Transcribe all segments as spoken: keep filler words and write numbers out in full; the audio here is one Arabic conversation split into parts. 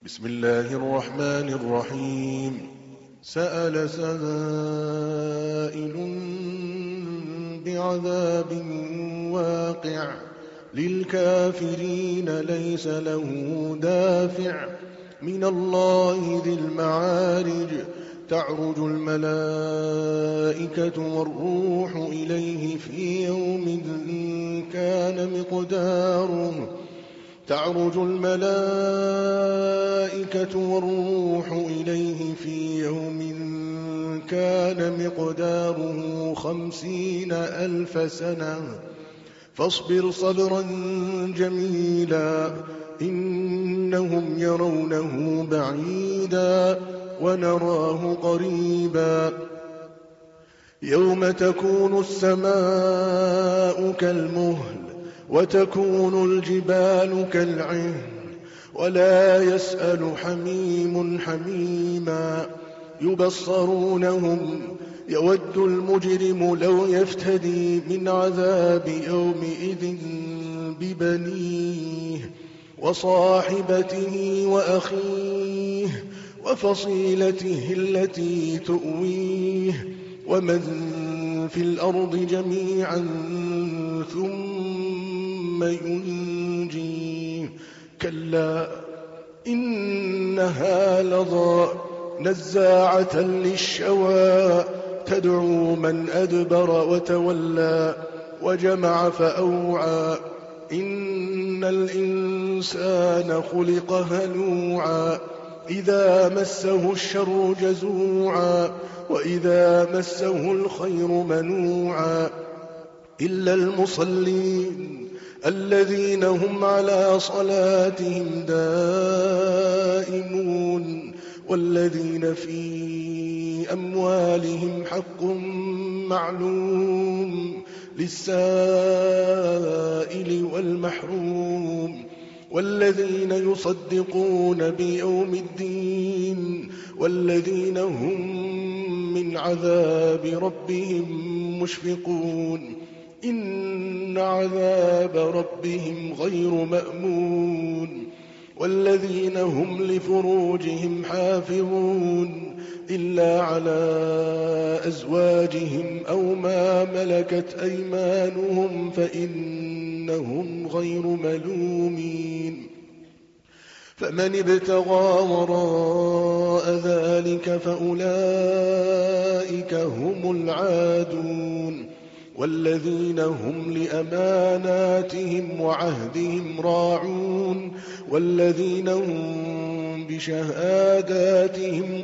بسم الله الرحمن الرحيم. سأل سائل بعذاب واقع للكافرين ليس له دافع من الله ذي المعارج تعرج الملائكة والروح إليه في يوم كان مقداره تعرج الملائكة والروح إليه في يوم كان مقداره خمسين ألف سنة فاصبر صبرا جميلا إنهم يرونه بعيدا ونراه قريبا يوم تكون السماء كالمهل وتكون الجبال كالعهن ولا يسأل حميم حميما يبصرونهم يود المجرم لو يفتدي من عذاب يومئذ ببنيه وصاحبته وأخيه وفصيلته التي تؤويه ومن في الأرض جميعا ثم ينجيه كلا إنها لظى نزاعة للشوى تدعو من أدبر وتولى وجمع فأوعى إن الإنسان خلق هلوعا إذا مسه الشر جزوعا وإذا مسه الخير منوعا إلا المصلين الذين هم على صلاتهم دائمون والذين في أموالهم حق معلوم للسائل والمحروم والذين يصدقون بيوم الدين والذين هم من عذاب ربهم مشفقون إن عذاب ربهم غير مأمون والذين هم لفروجهم حافظون إلا على أزواجهم أو ما ملكت أيمانهم فإنهم غير ملومين فمن ابتغى وراء ذلك فأولئك هم العادون والذين هم لأماناتهم وعهدهم راعون والذين هم بشهاداتهم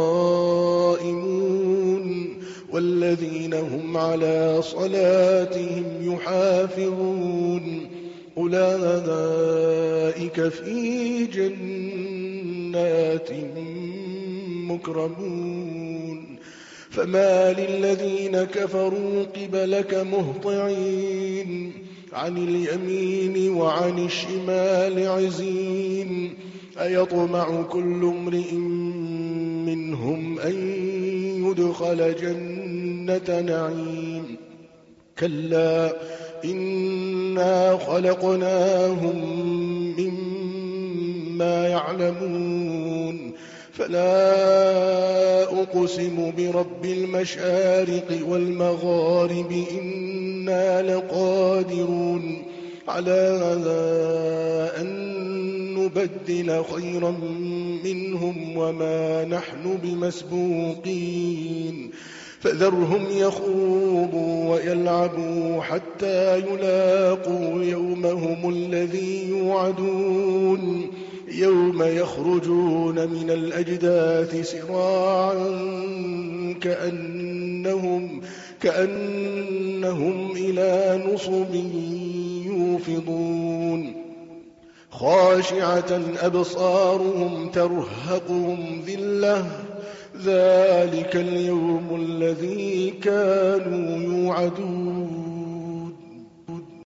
قائمون والذين هم على صلاتهم يحافظون أولئك في جنات مكرمون فما للذين كفروا قبلك مهطعين عن اليمين وعن الشمال عزين أيطمع كل امرئ منهم أن يدخل جنة نعيم كلا إنا خلقناهم مما يعلمون فلا أقسم برب المشارق والمغارب إنا لقادرون على أن نبدل خيرا منهم وما نحن بمسبوقين فذرهم يخوضوا ويلعبوا حتى يلاقوا يومهم الذي يوعدون يوم يخرجون من الأجداث سراعا كأنهم, كأنهم إلى نصب يوفضون خاشعة أبصارهم ترهقهم ذلة ذلك اليوم الذي كانوا يوعدون